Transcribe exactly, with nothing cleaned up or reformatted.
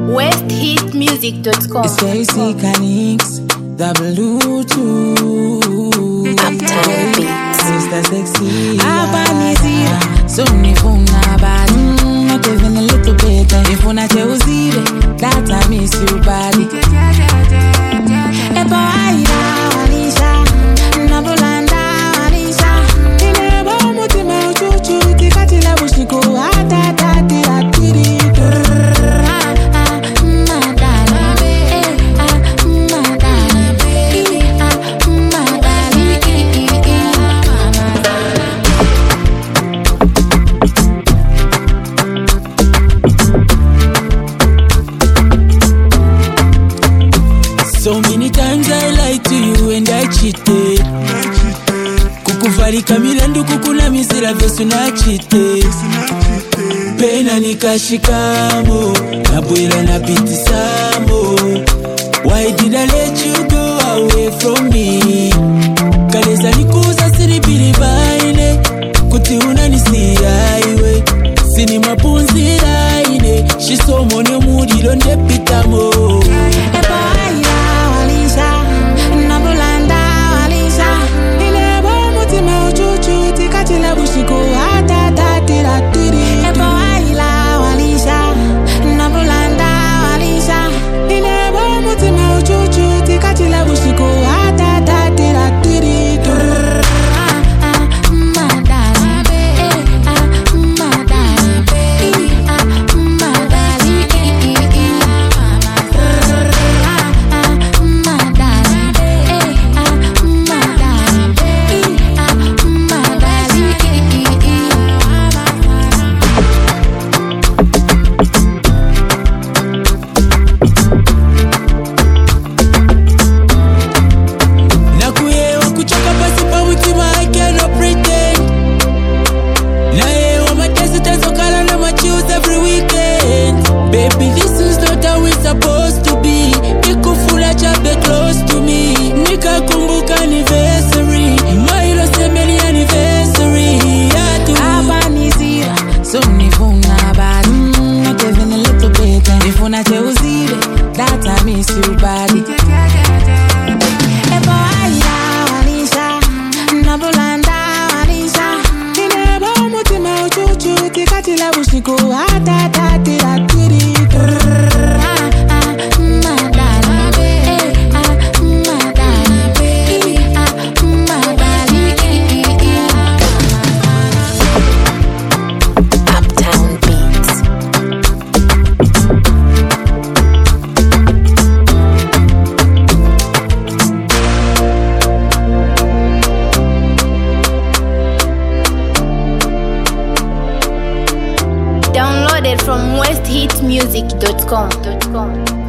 west hit music dot com. It's Casey Canix, W two. Uptown Beats. Mister Sexy. Abanizira, so nifuna bad. Mm, not even a little bit. Nifuna cheuzire, that I miss you body. Epo aira walisha, nabulanda walisha. Inebo mutima uchuchu, tikatila bushiko hata tati atiri. So many times I lied to you and I cheated. Kukuvalika milandu kukuna misira vesu na cheated. Pena nikashikamo, nabwela na pitisamo. Why did I let you go away from me? Kaleza nikuza siribili baine, kuti unanisia iwe. Sini mapunzi raine, shisomo ne mudiro ndepitamo. Baby, this is not how it's supposed to be. Nikufula chabe close to me. Nika kumbuka anniversary. Mailo semeli anniversary. Abanizira, so nifuna bad. Mm, not even a little bit. Nifuna cheuzire, that I miss you body. Epo aira walisha, nabulanda walisha. Inebo mutima uchuchu, tikatila bushiko hata tati atiri. Downloaded from west hit music dot com.